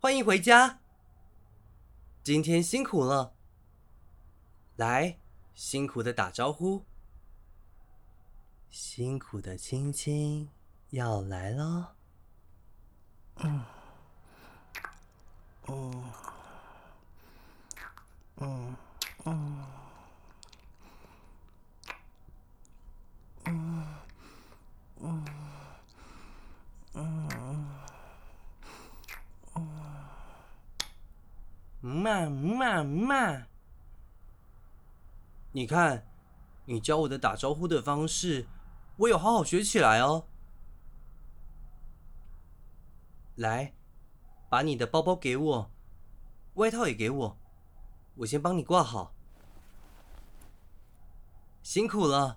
欢迎回家。今天辛苦了，来，辛苦的打招呼。辛苦的亲亲要来咯。嘛，你看，你教我的打招呼的方式，我有好好学起来哦。来，把你的包包给我，外套也给我，我先帮你挂好。辛苦了，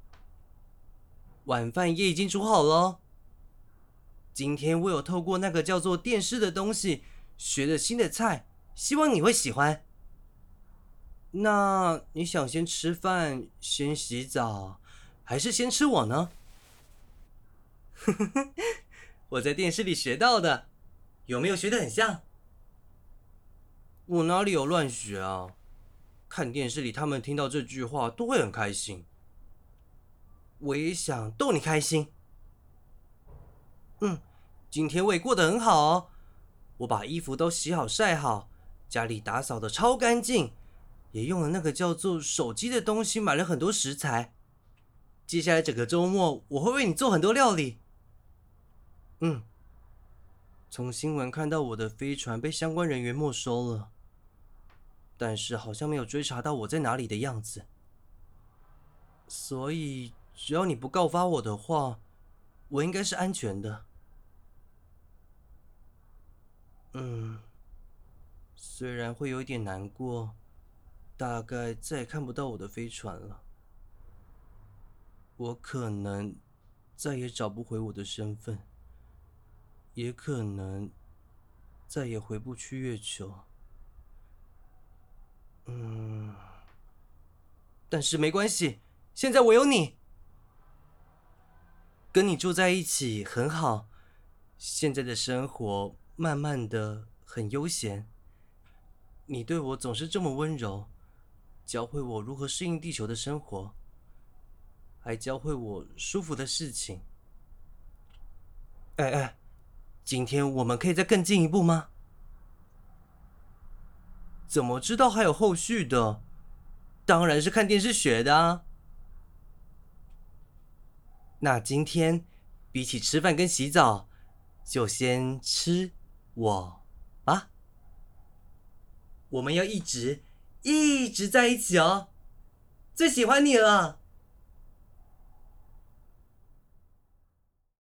晚饭也已经煮好了。今天我有透过那个叫做电视的东西，学了新的菜，希望你会喜欢。那你想先吃饭，先洗澡，还是先吃我呢？我在电视里学到的，有没有学得很像？我哪里有乱学啊？看电视里他们听到这句话都会很开心，我也想逗你开心。今天我也过得很好哦，我把衣服都洗好晒好，家里打扫得超干净，也用了那个叫做手机的东西买了很多食材。接下来整个周末我会为你做很多料理。从新闻看到我的飞船被相关人员没收了，但是好像没有追查到我在哪里的样子，所以只要你不告发我的话，我应该是安全的。虽然会有一点难过，大概再也看不到我的飞船了，我可能再也找不回我的身份，也可能再也回不去月球。但是没关系，现在我有你，跟你住在一起很好。现在的生活慢慢的很悠闲，你对我总是这么温柔，教会我如何适应地球的生活，还教会我舒服的事情。今天我们可以再更进一步吗？怎么知道还有后续的？当然是看电视学的啊。那今天比起吃饭跟洗澡，就先吃我吧。我们要一直在一起哦，最喜欢你了。